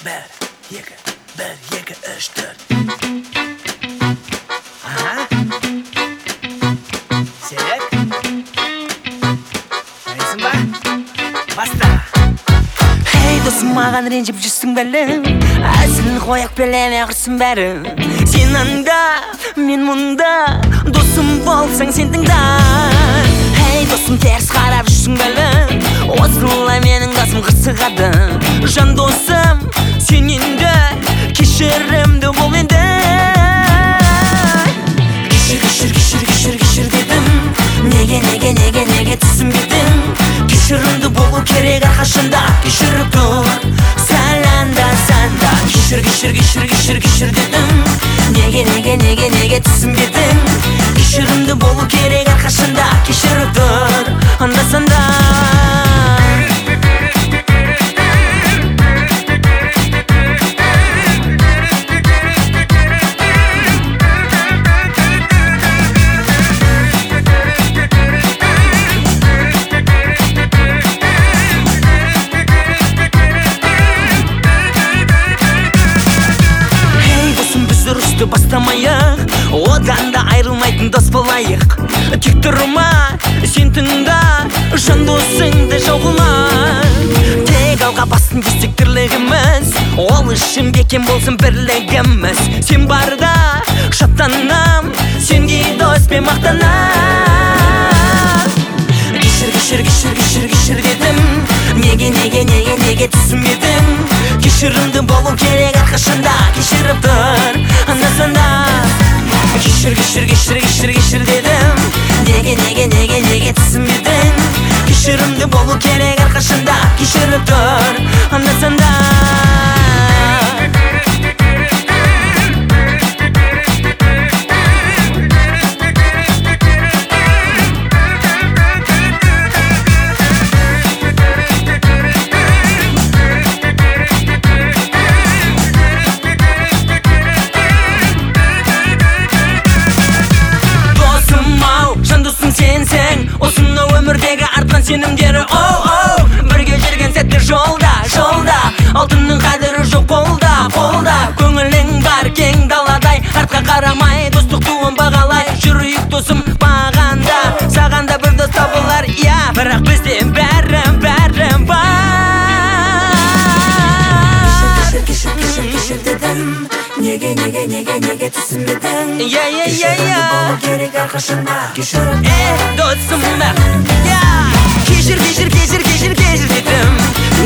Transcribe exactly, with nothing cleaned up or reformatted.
bir, iki, bir, iki, üç, dört. Aha. Serek. Neysin be? Basta. Hey dostum, mağan rencip жүрсің бәлі. Әзілін қояқ білеме құрсын бәрі. Сен анда, мен мұнда, досым болсаң сен тыңда. Hey dostum, теріс қарап жүрсің бәлі. Осылай менің досым қырсығады. Жан досым, сен енді кешірімді бол енді. Кешір, кешір, кешір, кешір, кешір дедім. Неге, неге, неге, неге түсінбедің? Кешірімді болу керек әрқашанда. Кешіріп тұр, сәланда санда. Кешір, кешір, кешір, кешір, кешір дедім. Неге, неге, неге, неге түсінбедің? Кешірімді болу керек әрқашанда. Кешіріп тұр, анда-санда. Бастамайық, одан да айрылмайтын дос болайық. Тек тұрма, сен тыңда, жан досыңды жау қылма. Тек алға басын десек тірлігіміз, ол үшін бекем болсын бірлігіміз. Сен барда шаттанам, сенге доспен мақтанам. Кешір, кешір, кешір, кешір, кешір дедім. Неге, неге, неге, неге түсінбедің? Кешірімді болу керек әрқашанда. Кешіріп тұр, анда-санда. Кешір, кешір, кешір, кешір, кешір дедім. Неге, неге, неге, неге түсінбедің? Кешірімді болу керек әрқашанда. Кешіріп тұр, анда-санда. Осынау өмірдегі артқан сенімдері, оу-оу. Бірге жүрген сәттер жолда, жолда. Алтынның қадірі жоқ қолда, қолда. Көңілің бар кең даладай, артқа қарамай, достық туын бағалай. Жүрейік досым бағанда, сағанда бір дос табылар, я. Бірақ бізде бәрім, бәрім бар. Кешір, кешір, кешір, кешір дедім. Неге, неге, неге, неге түсінбедің? Кешірімді болу керек әрқашанда. Кешіріп тұр, досым ба. Кешір, кешір, кешір, кешір, кешір дедім.